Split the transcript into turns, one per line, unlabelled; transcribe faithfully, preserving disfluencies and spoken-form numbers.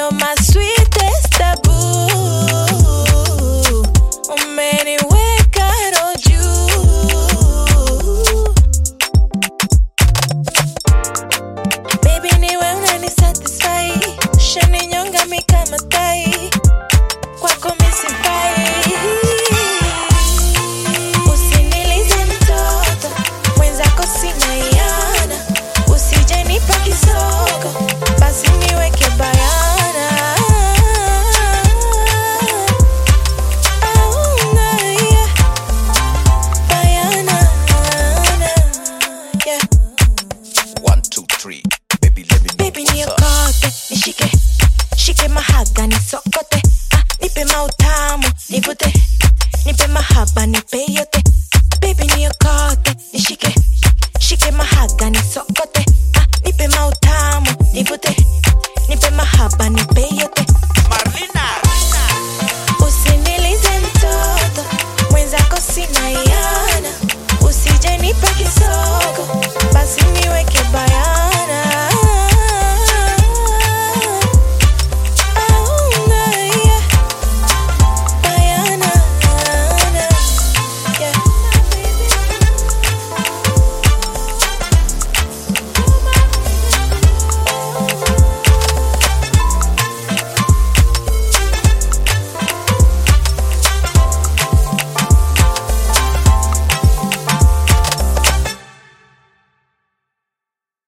you're my sweetest taboo. Umeniweka roho juu. Baby niwe unanisatisfy, shaninyonga mi kama tai, kwako mi sifai. Usinilize mtoto, mwenzako sina yana, usije nipa kisogo, basi niweke bayana. Oh, na, yeah. Bayana, yeah.
One, two, three. Baby, let me know
Baby
what's up.
niokote, nishike, shike mahagani,